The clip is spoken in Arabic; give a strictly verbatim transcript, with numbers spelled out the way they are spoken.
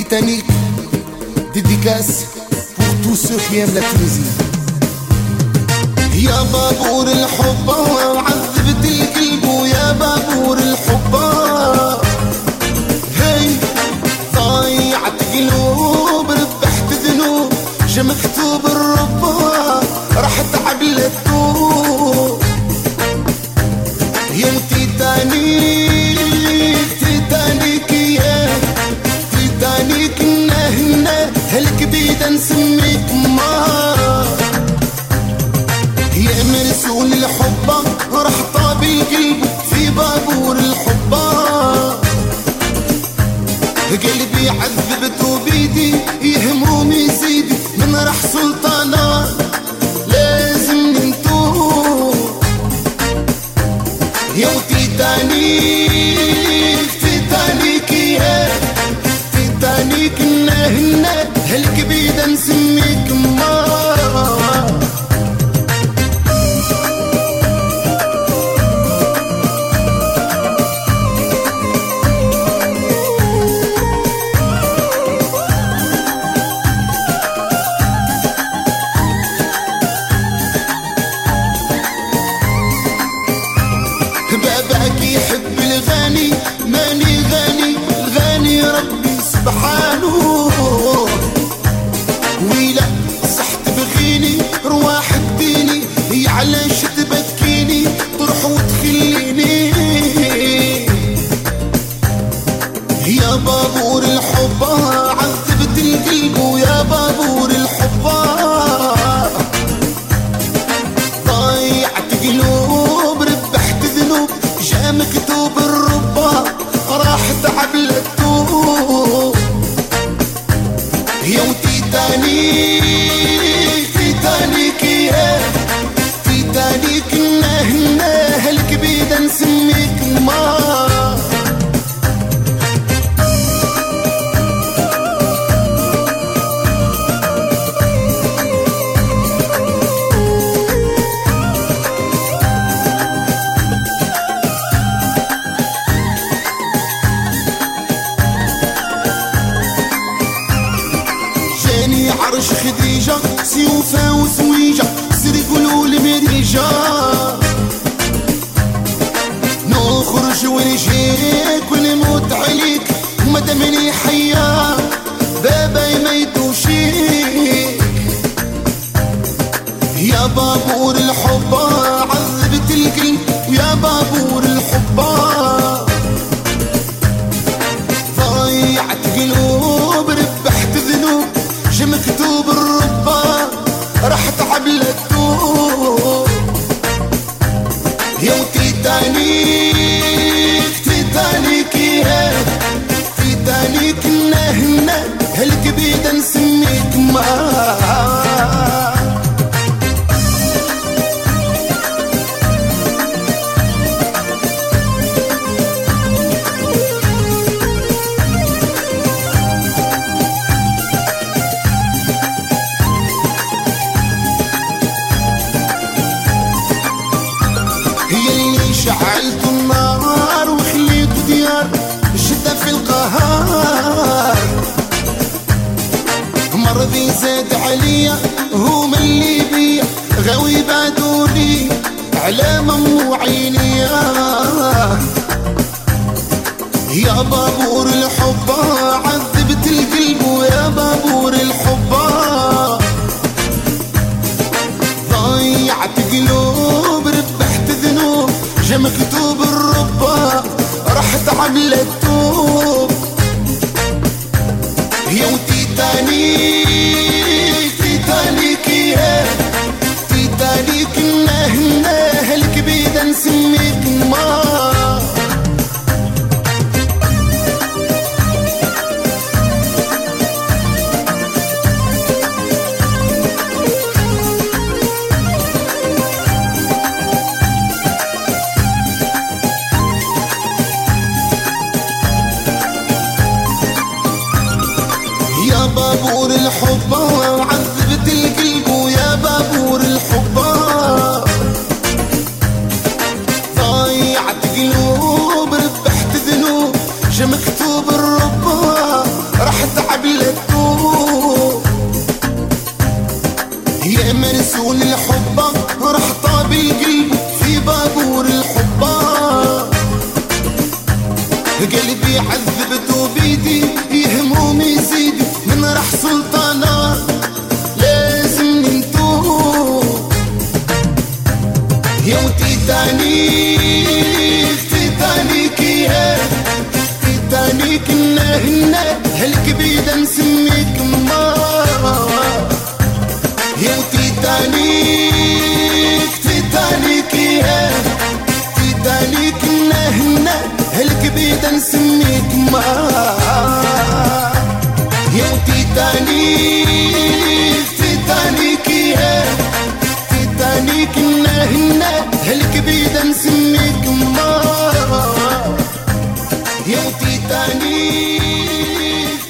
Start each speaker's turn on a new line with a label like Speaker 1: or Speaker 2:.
Speaker 1: Titanic, dédicace pour tous ceux qui aiment la Tunisie. يا بابور الحب وعذبت القلب ويا بابور الحب هي ضيعت قلوب ربحت ذنوب جا مكتوب الرب راحت عبلة توب يا تيتانيك تيتانيك يا تيتانيك نهنا هالكبيدة نسميك مار يا مرسول الحب راح طاب القلب في بابور الحب قلبي عذبته بيدي يهموم يزيد من راح سلطانة لازم ننتوب يا تيتانيك تيتانيك يا تيتانيك نهنا هالكبيدة نسميك مار باباك يحب الغني ماني غني الغني ربي سبحانه ويلا صحت بغيني رواح اديني هي علاش تبكيني تروح وتخليني يا بابور الحب عذبت القلب ويا بابور الحب ضيعت قلوب ربحت ذنوب جا مكتوب الربا راحت عبلة توب يا تيتانيك تيتانيك يا تيتانيك نهنا هالكبيدة نسميك مار عرش خديجة سيوفا وسويجة سري قولوا المريجة نخرج ونجيك ونموت عليك ومدامني حيا بابا ما يدوشيك يا بابور الحب عذبت القلب ويا بابور الحب ضيعت قلوب ربحت ذنوب جا مكتوب الربا راحت عبلة توب يا تيتانيك تيتانيك يا تيتانيك نهنا هالكبيدة نسميك مار شعلت النار وخليت ديار الشدة في القهار مرضي زاد عليا هم اللي بيا غاوي بعدوني على ممو عيني يا بابور الحب عذبت القلب ويا بابور الحب ضيعت قلوب ربحت ذنوب جا مكتوب الربا راحت عبلة توب يا تيتانيك تيتانيك يا تيتانيك نهنا هالكبيدة نسميك مار يا بابور الحب وعذبت القلب ويا بابور الحب ضيعت قلوب ربحت ذنوب جا مكتوب الرب راحت عبلة تيتانيك تيتانيك يا تيتانيك هنا هنا هالكبيدة نسميك ماما يا تيتانيك تيتانيك يا تيتانيك هنا هنا هالكبيدة نسميك ماما يا تيتانيك تيتانيك يا تيتانيك هنا هنا هالكبيدة نسميك ماما يا تيتانيك